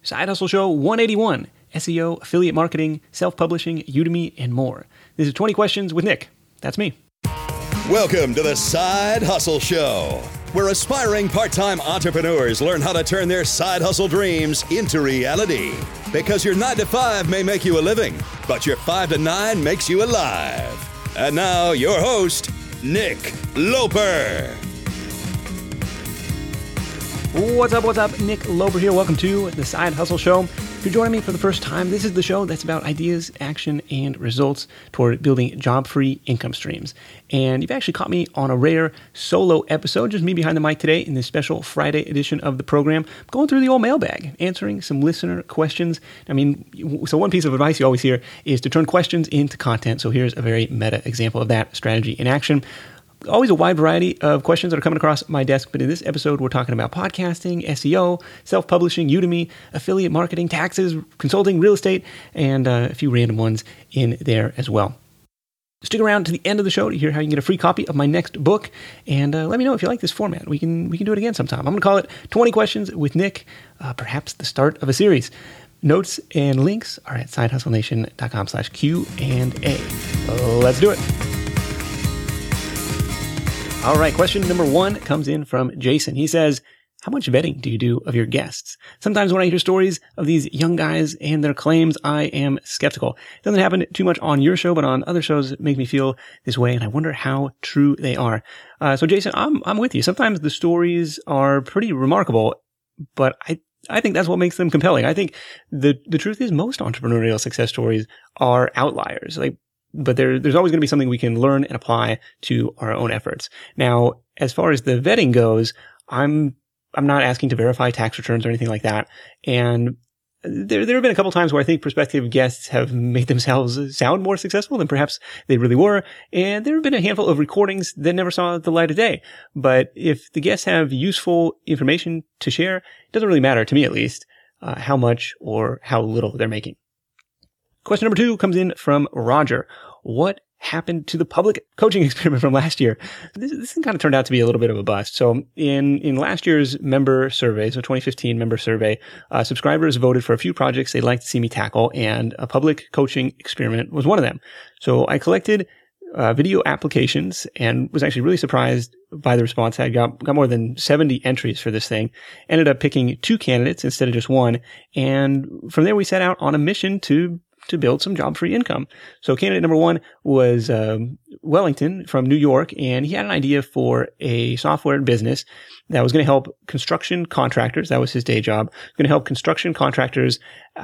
Side Hustle Show 181, SEO, affiliate marketing, self-publishing, Udemy, and more. This is 20 Questions with Nick. That's me. Welcome to the Side Hustle Show, where aspiring part-time entrepreneurs learn how to turn their side hustle dreams into reality. Because your 9 to 5 may make you a living, but your 5 to 9 makes you alive. And now, your host, Nick Loper. What's up? Nick Loper here. Welcome to the Side Hustle Show. If you're joining me for the first time, this is the show that's about ideas, action, and results toward building job-free income streams. And you've actually caught me on a rare solo episode, just me behind the mic today in this special Friday edition of the program, going through the old mailbag, answering some listener questions. So one piece of advice you always hear is to turn questions into content. So here's a very meta example of that strategy in action. Always a wide variety of questions that are coming across my desk, but in this episode, we're talking about podcasting, SEO, self-publishing, Udemy, affiliate marketing, taxes, consulting, real estate, and a few random ones in there as well. Stick around to the end of the show to hear how you can get a free copy of my next book, and let me know if you like this format. We can do it again sometime. I'm going to call it 20 Questions with Nick, perhaps the start of a series. Notes and links are at sidehustlenation.com/Q&A. Let's do it. All right, question number 1 comes in from Jason. He says, how much vetting do you do of your guests? Sometimes when I hear stories of these young guys and their claims, I am skeptical. It doesn't happen too much on your show, but on other shows, it makes me feel this way, and I wonder how true they are. So Jason, I'm with you. Sometimes the stories are pretty remarkable, but I think that's what makes them compelling. I think the truth is most entrepreneurial success stories are outliers. But there's always going to be something we can learn and apply to our own efforts. Now, as far as the vetting goes, I'm not asking to verify tax returns or anything like that. And there have been a couple times where I think prospective guests have made themselves sound more successful than perhaps they really were. And there have been a handful of recordings that never saw the light of day. But if the guests have useful information to share, it doesn't really matter, to me at least, how much or how little they're making. Question number 2 comes in from Roger. What happened to the public coaching experiment from last year? This kind of turned out to be a little bit of a bust. So in last year's member survey, so 2015 member survey, subscribers voted for a few projects they'd like to see me tackle, and a public coaching experiment was one of them. So I collected video applications and was actually really surprised by the response. I got more than 70 entries for this thing. Ended up picking 2 candidates instead of just one. And from there, we set out on a mission to build some job-free income. So candidate number 1 was Wellington from New York, and he had an idea for a software business that was going to help construction contractors. That was his day job. Going to help construction contractors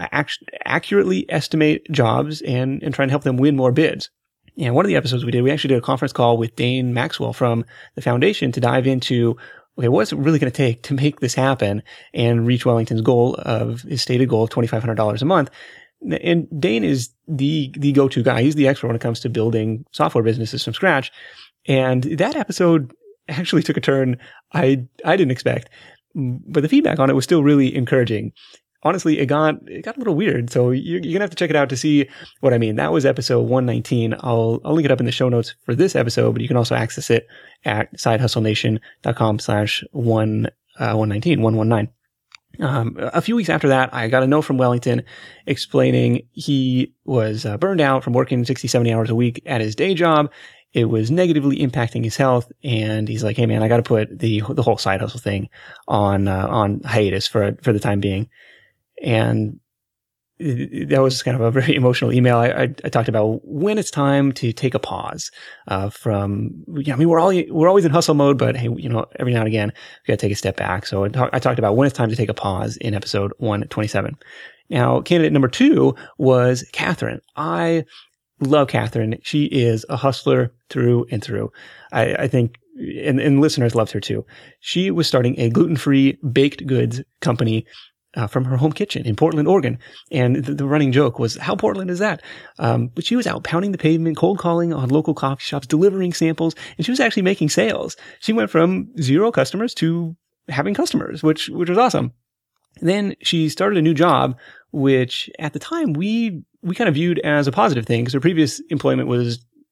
accurately estimate jobs and try and help them win more bids. And one of the episodes we actually did a conference call with Dane Maxwell from the foundation to dive into, okay, what's it really going to take to make this happen and reach Wellington's his stated goal of $2,500 a month. And Dane is the go-to guy. He's the expert when it comes to building software businesses from scratch. And that episode actually took a turn I didn't expect, but the feedback on it was still really encouraging. Honestly, it got a little weird. So you're going to have to check it out to see what I mean. That was episode 119. I'll link it up in the show notes for this episode, but you can also access it at sidehustlenation.com/119. A few weeks after that, I got a note from Wellington explaining he was burned out from working 60, 70 hours a week at his day job. It was negatively impacting his health. And he's like, hey man, I got to put the whole side hustle thing on hiatus for the time being. And that was kind of a very emotional email. I talked about when it's time to take a pause, we're always in hustle mode, but hey, every now and again, we got to take a step back. So I talked about when it's time to take a pause in episode 127. Now, candidate number 2 was Catherine. I love Catherine. She is a hustler through and through. I think, and listeners loved her too. She was starting a gluten-free baked goods company from her home kitchen in Portland, Oregon. And the running joke was, how Portland is that? But she was out pounding the pavement, cold calling on local coffee shops, delivering samples, and she was actually making sales. She went from 0 customers to having customers, which was awesome. Then she started a new job, which at the time we kind of viewed as a positive thing, because her previous employment was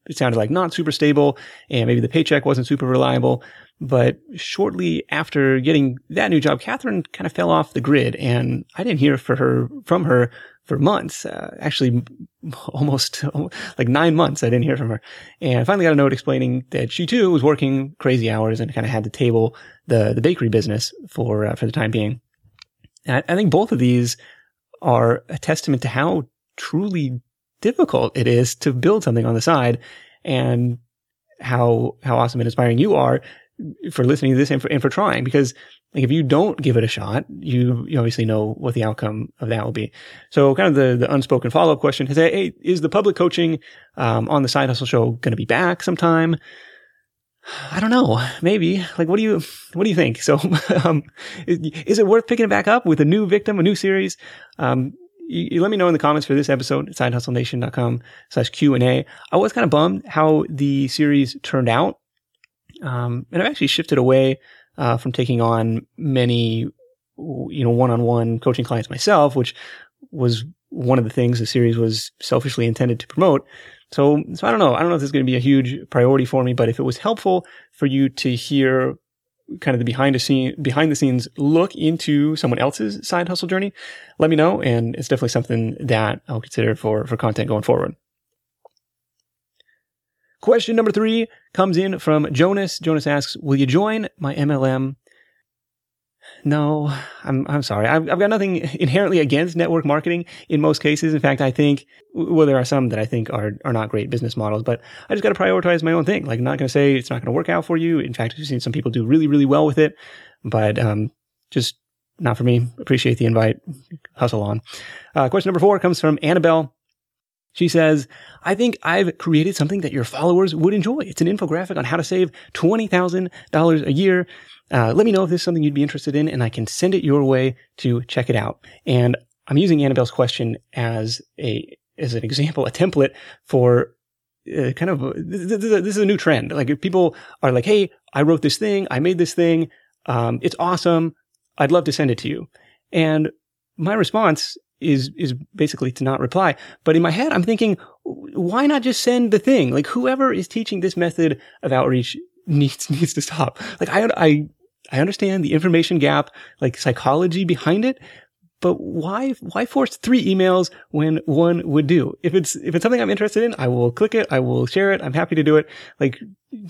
it sounded like not super stable, and maybe the paycheck wasn't super reliable. But shortly after getting that new job, Catherine kind of fell off the grid, and I didn't hear from her for months. Actually, almost like 9 months, I didn't hear from her. And I finally got a note explaining that she too was working crazy hours and kind of had to table the bakery business for the time being. And I think both of these are a testament to how truly difficult it is to build something on the side, and how awesome and inspiring you are for listening to this and for trying. Because like, if you don't give it a shot, you obviously know what the outcome of that will be. So kind of the unspoken follow-up question is, hey, is the public coaching on the Side Hustle Show going to be back sometime? I don't know. Maybe. Like, what do you think? So, is it worth picking it back up with a new victim, a new series? You let me know in the comments for this episode at sidehustlenation.com/Q&A. I was kind of bummed how the series turned out. And I've actually shifted away, from taking on many, one-on-one coaching clients myself, which was one of the things the series was selfishly intended to promote. So I don't know. I don't know if this is going to be a huge priority for me, but if it was helpful for you to hear kind of the behind the scenes look into someone else's side hustle journey, let me know. And it's definitely something that I'll consider for content going forward. Question number 3 comes in from Jonas. Jonas asks, will you join my MLM? No, I'm sorry. I've got nothing inherently against network marketing in most cases. In fact, I think, well, there are some that I think are not great business models, but I just got to prioritize my own thing. Like, I'm not going to say it's not going to work out for you. In fact, I've seen some people do really, really well with it, but just not for me. Appreciate the invite. Hustle on. Question number 4 comes from Annabelle. She says, I think I've created something that your followers would enjoy. It's an infographic on how to save $20,000 a year. Let me know if this is something you'd be interested in, and I can send it your way to check it out. And I'm using Annabelle's question as an example, a template for kind of, this is a new trend. Like, if people are like, hey, I wrote this thing, I made this thing, it's awesome, I'd love to send it to you. And my response is basically to not reply. But in my head, I'm thinking, why not just send the thing? Like, whoever is teaching this method of outreach needs to stop. Like, I understand the information gap, like psychology behind it, but why force 3 emails when one would do? If it's something I'm interested in, I will click it, I will share it, I'm happy to do it. Like,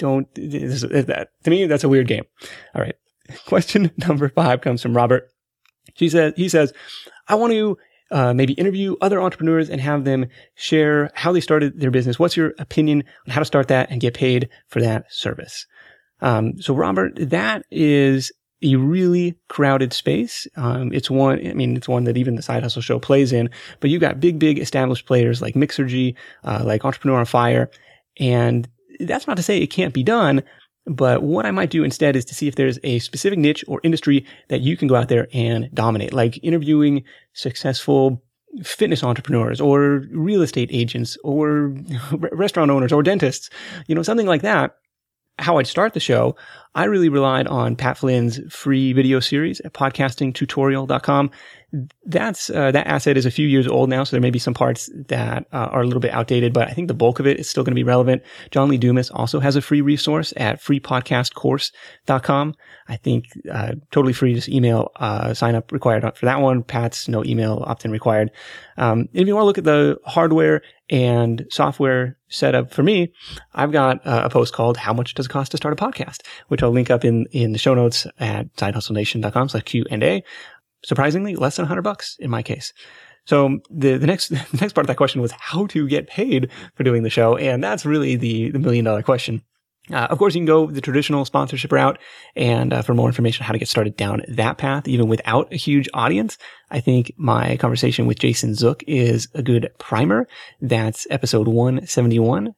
to me, that's a weird game. All right. Question number 5 comes from Robert. He says, I want to maybe interview other entrepreneurs and have them share how they started their business. What's your opinion on how to start that and get paid for that service? So Robert, that is a really crowded space. It's one that even the Side Hustle Show plays in, but you've got big established players like Mixergy, like Entrepreneur on Fire. And that's not to say it can't be done. But what I might do instead is to see if there's a specific niche or industry that you can go out there and dominate, like interviewing successful fitness entrepreneurs or real estate agents or restaurant owners or dentists, something like that. How I'd start the show, I really relied on Pat Flynn's free video series at podcastingtutorial.com. That asset is a few years old now, so there may be some parts that are a little bit outdated, but I think the bulk of it is still going to be relevant. John Lee Dumas also has a free resource at freepodcastcourse.com. I think totally free, just email, sign up required for that one. Pat's no email opt-in required. If you want to look at the hardware and software setup for me, I've got a post called How Much Does It Cost to Start a Podcast, which I'll link up in the show notes at sidehustlenation.com/Q&A. Surprisingly, less than $100 in my case. So the next part of that question was how to get paid for doing the show. And that's really the $1 million question. Of course, you can go the traditional sponsorship route. And for more information on how to get started down that path, even without a huge audience, I think my conversation with Jason Zook is a good primer. That's episode 171,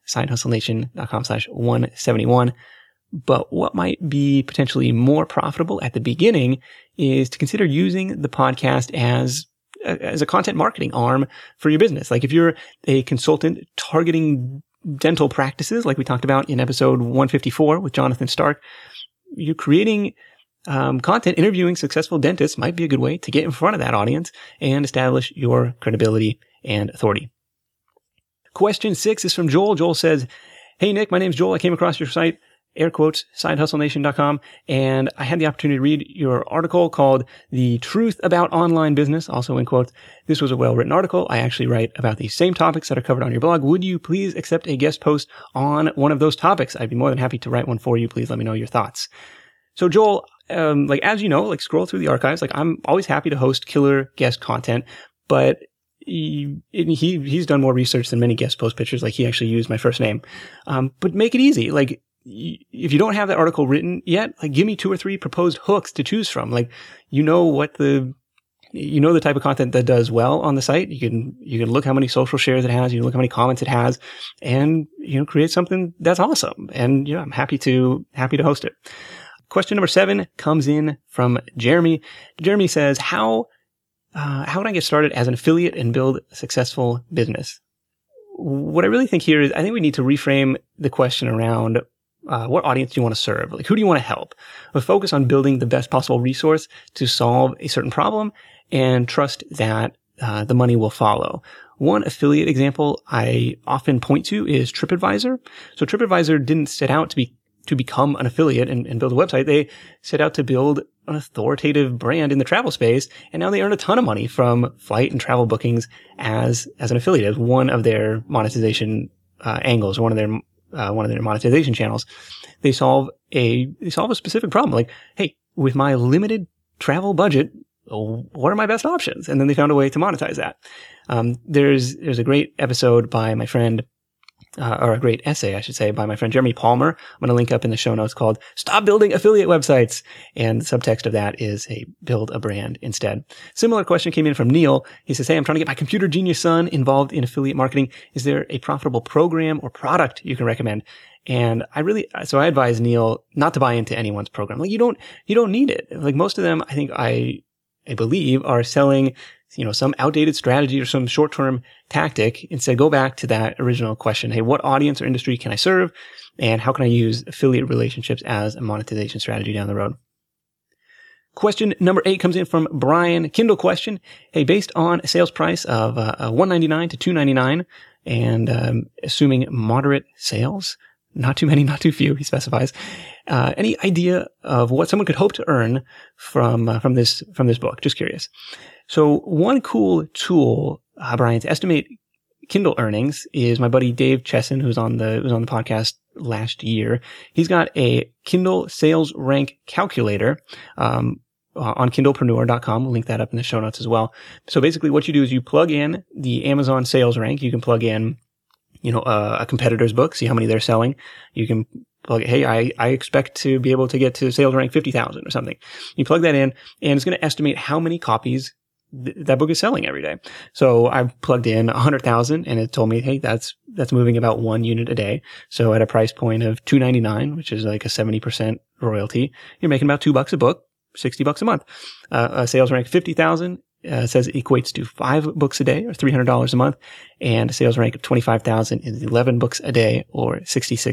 sidehustlenation.com/171. But what might be potentially more profitable at the beginning is to consider using the podcast as a content marketing arm for your business. Like, if you're a consultant targeting dental practices, like we talked about in episode 154 with Jonathan Stark, you're creating content, interviewing successful dentists might be a good way to get in front of that audience and establish your credibility and authority. Question 6 is from Joel. Joel says, Hey, Nick, my name's Joel. I came across your site, air quotes, sidehustlenation.com, and I had the opportunity to read your article called The Truth About Online Business, also in quotes. This was a well-written article. I actually write about the same topics that are covered on your blog. Would you please accept a guest post on one of those topics? I'd be more than happy to write one for you. Please let me know your thoughts. So Joel, as you know, scroll through the archives. I'm always happy to host killer guest content, but he's done more research than many guest post pictures. He actually used my first name. But make it easy. If you don't have that article written yet, give me 2 or 3 proposed hooks to choose from. You know the type of content that does well on the site. You can look how many social shares it has. You can look how many comments it has, and create something that's awesome. And I'm happy to host it. Question number 7 comes in from Jeremy. Jeremy says, how would I get started as an affiliate and build a successful business? What I really think here is I think we need to reframe the question around what audience do you want to serve? Who do you want to help? But focus on building the best possible resource to solve a certain problem and trust that the money will follow. One affiliate example I often point to is TripAdvisor. So TripAdvisor didn't set out to become an affiliate and build a website. They set out to build an authoritative brand in the travel space, and now they earn a ton of money from flight and travel bookings as an affiliate, as one of their monetization angles, one of their monetization channels. They solve a specific problem. Hey, with my limited travel budget, what are my best options? And then they found a way to monetize that. There's a great episode by my friend, or a great essay, I should say, by my friend Jeremy Palmer. I'm going to link up in the show notes, called Stop Building Affiliate Websites. And the subtext of that is build a brand instead. Similar question came in from Neil. He says, hey, I'm trying to get my computer genius son involved in affiliate marketing. Is there a profitable program or product you can recommend? And I advise Neil not to buy into anyone's program. You don't need it. Most of them, I believe, are selling some outdated strategy or some short-term tactic. Instead, go back to that original question. Hey, what audience or industry can I serve? And how can I use affiliate relationships as a monetization strategy down the road? Question number 8 comes in from Brian. Kindle question. Hey, based on a sales price of $199 to $299 and assuming moderate sales, not too many, not too few, he specifies, any idea of what someone could hope to earn from this book? Just curious. So one cool tool, Brian, to estimate Kindle earnings is my buddy Dave Chesson, who's on the podcast last year. He's got a Kindle sales rank calculator on kindlepreneur.com. We'll link that up in the show notes as well. So basically what you do is you plug in the Amazon sales rank. You can plug in, a competitor's book, see how many they're selling. You can plug, hey, I expect to be able to get to sales rank 50,000 or something. You plug that in, and it's going to estimate how many copies that book is selling every day. So I plugged in 100,000, and it told me, hey, that's moving about 1 unit a day. So at a price point of $299, which is a 70% royalty, you're making about $2 a book, $60 a month. A sales rank 50,000 says it equates to 5 books a day, or $300 a month, and a sales rank of 25,000 is 11 books a day, or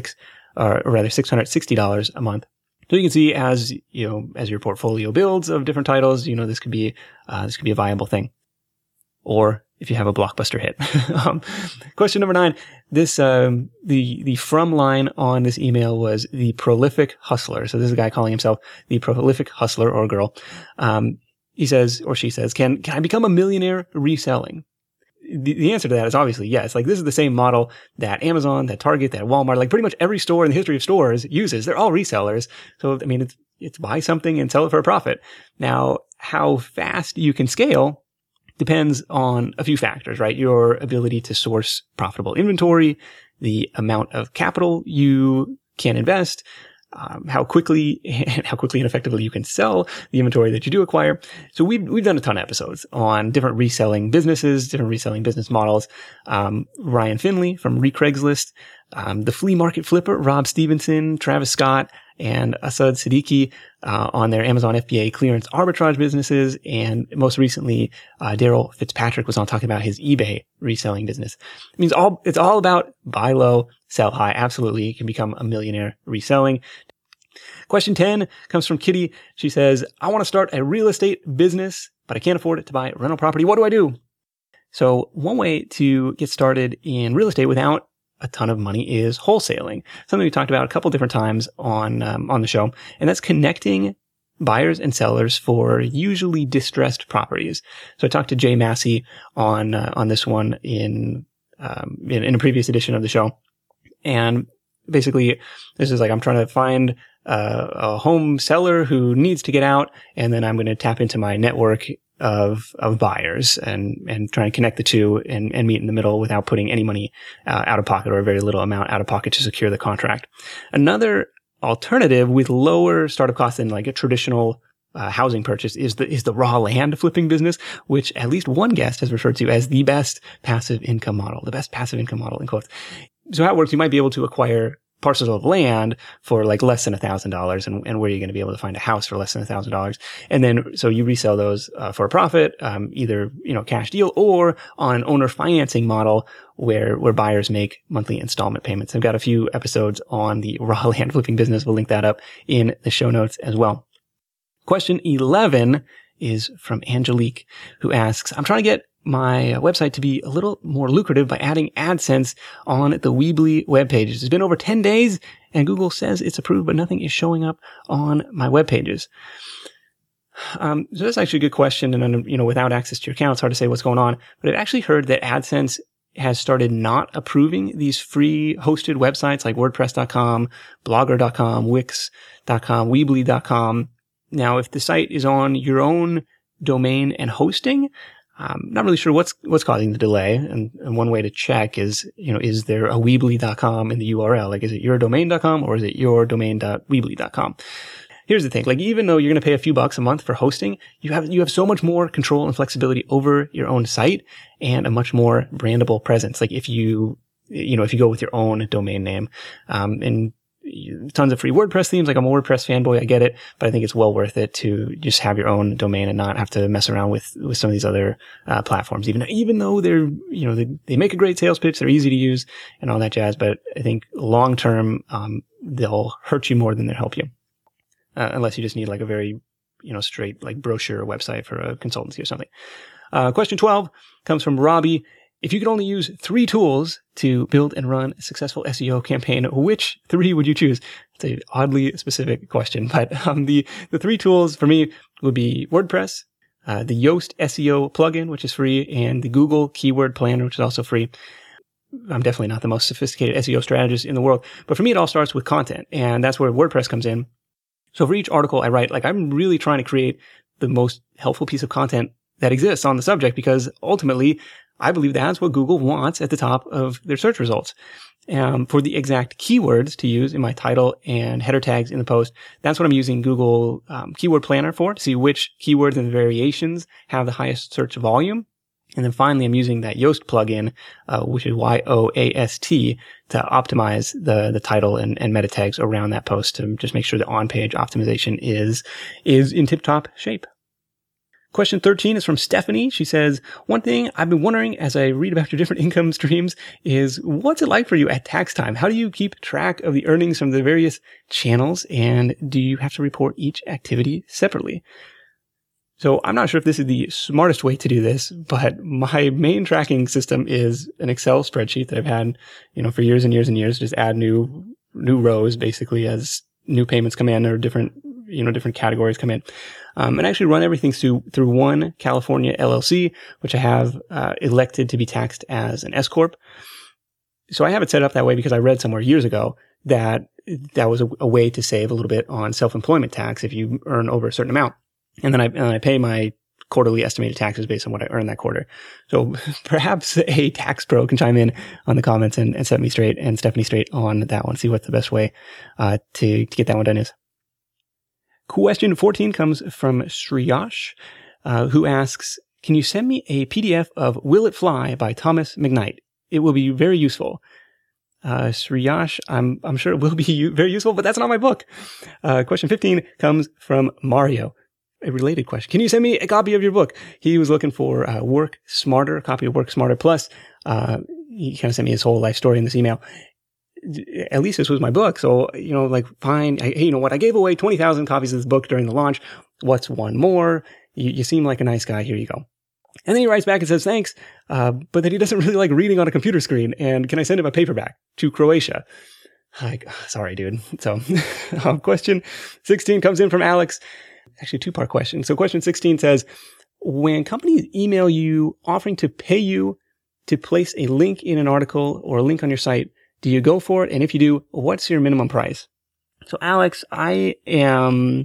$660 a month. So you can see as your portfolio builds of different titles, this could be a viable thing. Or if you have a blockbuster hit. Question number 9. This, the from line on this email was the prolific hustler. So this is a guy calling himself the prolific hustler, or girl. He says, or she says, can I become a millionaire reselling? The answer to that is obviously yes. This is the same model that Amazon, that Target, that Walmart, pretty much every store in the history of stores uses. They're all resellers. So, it's buy something and sell it for a profit. Now, how fast you can scale depends on a few factors, right? Your ability to source profitable inventory, the amount of capital you can invest, how quickly and effectively you can sell the inventory that you do acquire. So we've done a ton of episodes on different reselling businesses, different reselling business models. Ryan Finley from Recraigslist, the flea market flipper, Rob Stevenson, Travis Scott, and Asad Siddiqui, on their Amazon FBA clearance arbitrage businesses. And most recently, Daryl Fitzpatrick was on talking about his eBay reselling business. It's all about buy low, sell high. Absolutely. You can become a millionaire reselling. Question 10 comes from Kitty. She says, I want to start a real estate business, but I can't afford it to buy rental property. What do I do? So one way to get started in real estate without a ton of money is wholesaling. Something we talked about a couple different times on the show, and that's connecting buyers and sellers for usually distressed properties. So I talked to Jay Massey on this one in a previous edition of the show, and basically this is like I'm trying to find a home seller who needs to get out, and then I'm going to tap into my network of buyers and try and connect the two and meet in the middle without putting any money out of pocket or a very little amount out of pocket to secure the contract. Another alternative with lower startup costs than like a traditional housing purchase is the raw land flipping business, which at least one guest has referred to as the best passive income model, in quotes. So how it works, you might be able to acquire parcels of land for like less than $1,000, and where you're going to be able to find a house for less than $1,000. And then, so you resell those, for a profit, either, cash deal or on an owner financing model where buyers make monthly installment payments. I've got a few episodes on the raw land flipping business. We'll link that up in the show notes as well. Question 11 is from Angelique, who asks, I'm trying to get my website to be a little more lucrative by adding AdSense on the Weebly web pages. It's been over 10 days and Google says it's approved, but nothing is showing up on my web pages. So that's actually a good question. And without access to your account, it's hard to say what's going on, but I've actually heard that AdSense has started not approving these free hosted websites like WordPress.com, Blogger.com, Wix.com, Weebly.com. Now, if the site is on your own domain and hosting, I'm not really sure what's causing the delay. And one way to check is, is there a Weebly.com in the URL? Like, is it yourdomain.com or is it yourdomain.weebly.com? Here's the thing. Like, even though you're going to pay a few bucks a month for hosting, you have so much more control and flexibility over your own site and a much more brandable presence. Like, if you go with your own domain name, and tons of free WordPress themes. Like, I'm a WordPress fanboy. I get it, but I think it's well worth it to just have your own domain and not have to mess around with some of these other platforms. Even though they're, they make a great sales pitch, they're easy to use and all that jazz. But I think long term, they'll hurt you more than they'll help you, unless you just need like a very, straight like brochure website for a consultancy or something. Question 12 comes from Robbie. If you could only use 3 tools to build and run a successful SEO campaign, which 3 would you choose? It's an oddly specific question, but the 3 tools for me would be WordPress, the Yoast SEO plugin, which is free, and the Google Keyword Planner, which is also free. I'm definitely not the most sophisticated SEO strategist in the world, but for me, it all starts with content, and that's where WordPress comes in. So for each article I write, like, I'm really trying to create the most helpful piece of content that exists on the subject, because ultimately, I believe that's what Google wants at the top of their search results. For the exact keywords to use in my title and header tags in the post, that's what I'm using Google Keyword Planner for, to see which keywords and variations have the highest search volume. And then finally, I'm using that Yoast plugin, which is Yoast, to optimize the title and meta tags around that post to just make sure the on-page optimization is in tip-top shape. Question 13 is from Stephanie. She says, one thing I've been wondering as I read about your different income streams is, what's it like for you at tax time? How do you keep track of the earnings from the various channels? And do you have to report each activity separately? So I'm not sure if this is the smartest way to do this, but my main tracking system is an Excel spreadsheet that I've had, for years and years and years. Just add new rows basically as new payments come in or different categories come in. And actually run everything through one California LLC, which I have elected to be taxed as an S Corp. So I have it set up that way because I read somewhere years ago that was a way to save a little bit on self-employment tax if you earn over a certain amount. And then I pay my quarterly estimated taxes based on what I earn that quarter. So perhaps a tax pro can chime in on the comments and set me straight and Stephanie straight on that one. See what the best way to get that one done is. Question 14 comes from Shriyash, who asks, can you send me a PDF of Will It Fly by Thomas McKnight? It will be very useful. Shriyash, I'm sure it will be very useful, but that's not my book. Question 15 comes from Mario. A related question. Can you send me a copy of your book? He was looking for Work Smarter, a copy of Work Smarter Plus. He kind of sent me his whole life story in this email. At least this was my book. So, fine. Hey, you know what? I gave away 20,000 copies of this book during the launch. What's one more? You seem like a nice guy. Here you go. And then he writes back and says, thanks, but that he doesn't really like reading on a computer screen. And can I send him a paperback to Croatia? Like, sorry, dude. So question 16 comes in from Alex. Actually, a two-part question. So question 16 says, when companies email you offering to pay you to place a link in an article or a link on your site, do you go for it? And if you do, what's your minimum price? So Alex, I am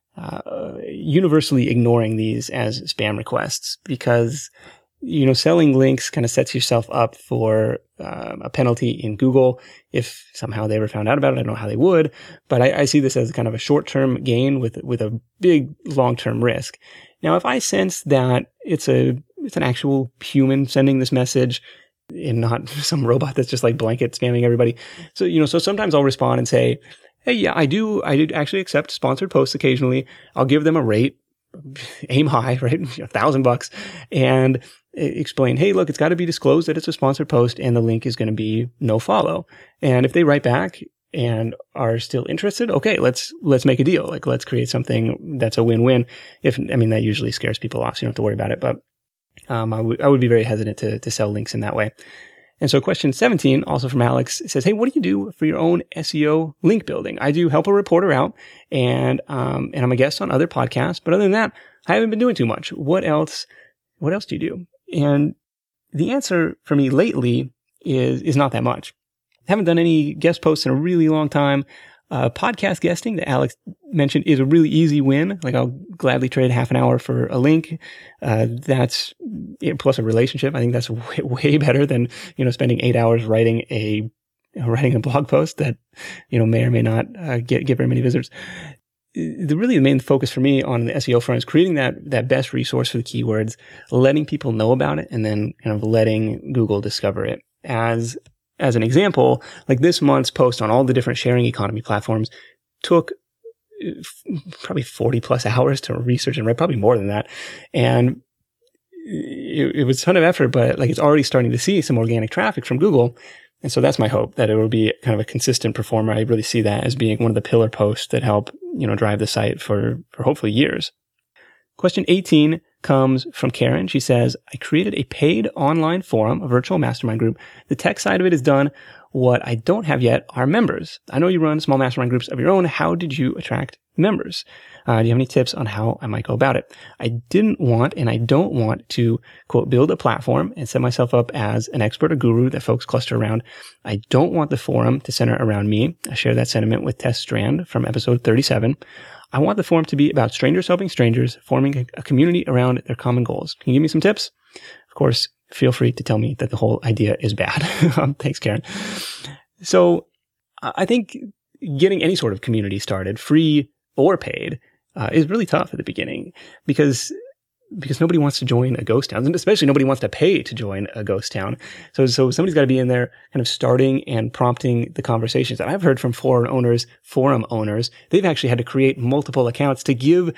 universally ignoring these as spam requests because, selling links kind of sets yourself up for a penalty in Google. If somehow they ever found out about it, I don't know how they would, but I see this as kind of a short-term gain with a big long-term risk. Now, if I sense that it's an actual human sending this message and not some robot that's just like blanket spamming everybody. So, so sometimes I'll respond and say, hey, yeah, I do actually accept sponsored posts occasionally. I'll give them a rate, aim high, right? $1,000 and explain, hey, look, it's got to be disclosed that it's a sponsored post and the link is going to be no follow. And if they write back and are still interested, okay, let's make a deal. Like, let's create something that's a win-win. That usually scares people off, so you don't have to worry about it. But I would be very hesitant to sell links in that way. And so question 17, also from Alex, says, hey, what do you do for your own SEO link building? I do help a reporter out and I'm a guest on other podcasts, but other than that, I haven't been doing too much. What else do you do? And the answer for me lately is not that much. I haven't done any guest posts in a really long time. Podcast guesting that Alex mentioned is a really easy win. Like, I'll gladly trade half an hour for a link. That's plus a relationship. I think that's way better than, spending 8 hours writing a blog post that, may or may not get very many visitors. The main focus for me on the SEO front is creating that best resource for the keywords, letting people know about it, and then kind of letting Google discover it. As an example, like this month's post on all the different sharing economy platforms took probably 40 plus hours to research and write, probably more than that. And it was a ton of effort, but like it's already starting to see some organic traffic from Google. And so that's my hope, that it will be kind of a consistent performer. I really see that as being one of the pillar posts that help, drive the site for hopefully years. Question 18 comes from Karen. She says, I created a paid online forum, a virtual mastermind group. The tech side of it is done. What I don't have yet are members. I know you run small mastermind groups of your own. How did you attract members? Do you have any tips on how I might go about it? I didn't want and I don't want to, quote, build a platform and set myself up as an expert or guru that folks cluster around. I don't want the forum to center around me. I share that sentiment with Tess Strand from episode 37. I want the forum to be about strangers helping strangers, forming a community around their common goals. Can you give me some tips? Of course, feel free to tell me that the whole idea is bad. Thanks, Karen. So I think getting any sort of community started, free or paid, is really tough at the beginning because nobody wants to join a ghost town, and especially nobody wants to pay to join a ghost town. So somebody's got to be in there kind of starting and prompting the conversations. And I've heard from forum owners, they've actually had to create multiple accounts to give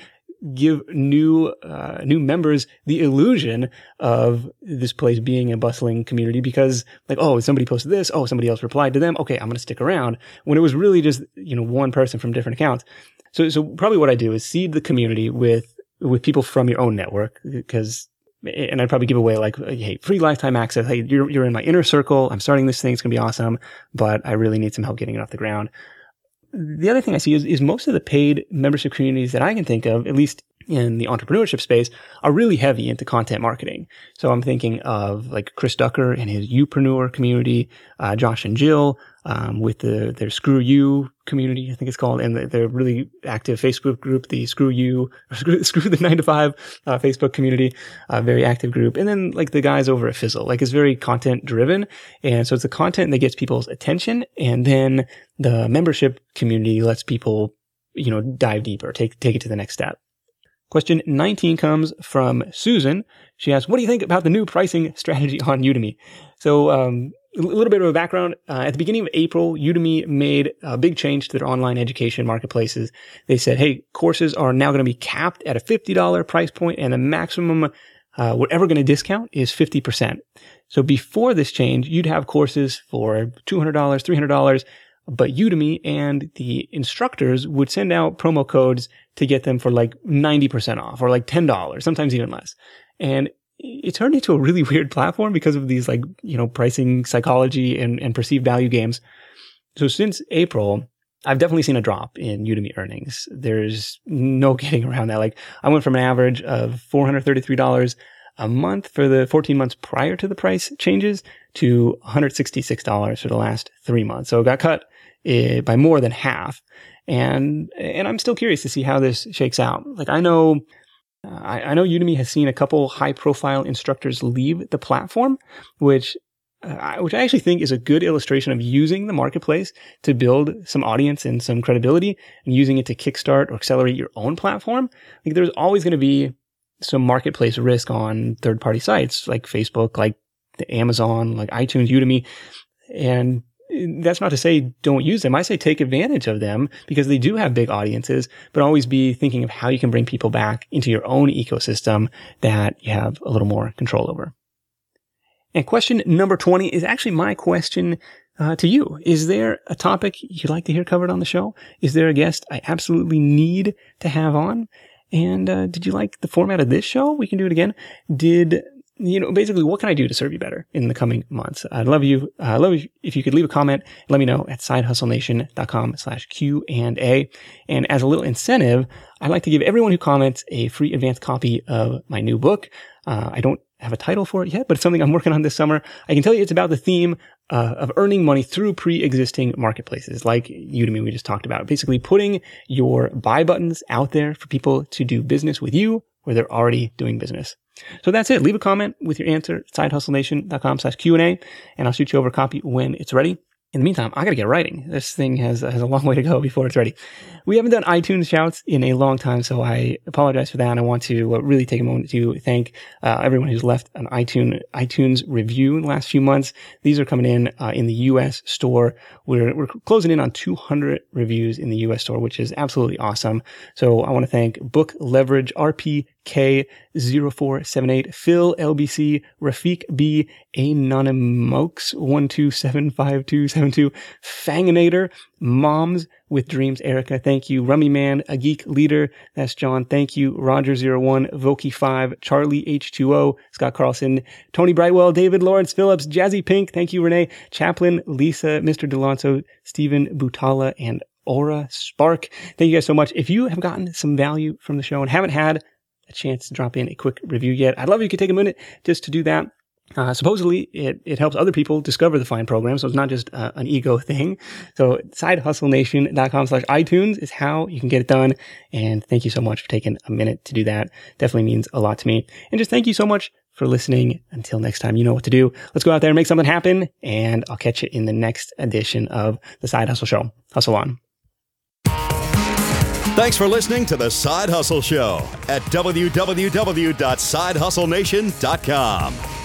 new members the illusion of this place being a bustling community because, like, oh, somebody posted this, oh, somebody else replied to them, okay, I'm going to stick around, when it was really just, one person from different accounts. So probably what I do is seed the community with people from your own network, and I'd probably give away like, hey, free lifetime access. Hey, you're in my inner circle. I'm starting this thing. It's going to be awesome, but I really need some help getting it off the ground. The other thing I see is most of the paid membership communities that I can think of, at least in the entrepreneurship space, are really heavy into content marketing. So I'm thinking of like Chris Ducker and his Youpreneur community, Josh and Jill, with their Screw You community, I think it's called, and their really active Facebook group, the Screw the 9to5 Facebook community, very active group. And then like the guys over at Fizzle, like it's very content driven. And so it's the content that gets people's attention. And then the membership community lets people, dive deeper, take it to the next step. Question 19 comes from Susan. She asks, what do you think about the new pricing strategy on Udemy? So, a little bit of a background. At the beginning of April, Udemy made a big change to their online education marketplaces. They said, hey, courses are now going to be capped at a $50 price point, and the maximum we're ever going to discount is 50%. So before this change, you'd have courses for $200, $300, but Udemy and the instructors would send out promo codes to get them for like 90% off or like $10, sometimes even less. And it turned into a really weird platform because of these pricing psychology and perceived value games. So since April, I've definitely seen a drop in Udemy earnings. There's no getting around that. Like, I went from an average of $433 a month for the 14 months prior to the price changes to $166 for the last 3 months. So it got cut by more than half. And I'm still curious to see how this shakes out. Like, I know Udemy has seen a couple high profile instructors leave the platform, which I actually think is a good illustration of using the marketplace to build some audience and some credibility, and using it to kickstart or accelerate your own platform. Like, there's always going to be some marketplace risk on third-party sites like Facebook, like the Amazon, like iTunes, Udemy. And that's not to say don't use them. I say take advantage of them because they do have big audiences, but always be thinking of how you can bring people back into your own ecosystem that you have a little more control over. And question number 20 is actually my question to you. Is there a topic you'd like to hear covered on the show? Is there a guest I absolutely need to have on? And did you like the format of this show? We can do it again. Basically, what can I do to serve you better in the coming months? I'd love you if you could leave a comment. Let me know at sidehustlenation.com/Q&A. And as a little incentive, I'd like to give everyone who comments a free advanced copy of my new book. I don't have a title for it yet, but it's something I'm working on this summer. I can tell you it's about the theme of earning money through pre-existing marketplaces like Udemy we just talked about. Basically putting your buy buttons out there for people to do business with you where they're already doing business. So that's it. Leave a comment with your answer at sidehustlenation.com/Q&A, and I'll shoot you over a copy when it's ready. In the meantime, I got to get writing. This thing has a long way to go before it's ready. We haven't done iTunes shouts in a long time, so I apologize for that. And I want to really take a moment to thank everyone who's left an iTunes review in the last few months. These are coming in the U.S. store. We're closing in on 200 reviews in the U.S. store, which is absolutely awesome. So I want to thank Book Leverage, RPK0478, Phil LBC, Rafiq B, Anonymox 1275272, Fanginator, Moms with Dreams, Erica, thank you. Rummy Man, A Geek Leader, that's John, thank you. Roger01, Voki5, Charlie H2O, Scott Carlson, Tony Brightwell, David Lawrence Phillips, Jazzy Pink, thank you. Renee Chaplin, Lisa, Mr. Delonso, Stephen Butala, and Aura Spark. Thank you guys so much. If you have gotten some value from the show and haven't had a chance to drop in a quick review yet, I'd love if you could take a minute just to do that. Supposedly it helps other people discover the fine program. So it's not just an ego thing. So sidehustlenation.com/iTunes is how you can get it done. And thank you so much for taking a minute to do that. Definitely means a lot to me. And just thank you so much for listening. Until next time, you know what to do. Let's go out there and make something happen. And I'll catch you in the next edition of the Side Hustle Show. Hustle on. Thanks for listening to the Side Hustle Show at www.sidehustlenation.com.